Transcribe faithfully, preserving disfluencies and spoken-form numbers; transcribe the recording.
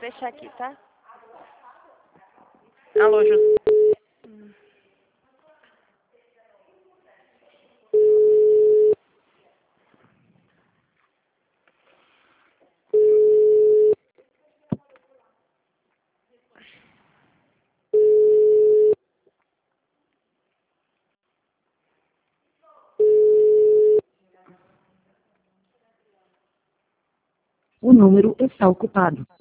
deixar aqui, tá? Alô, José. Hum. O número está ocupado.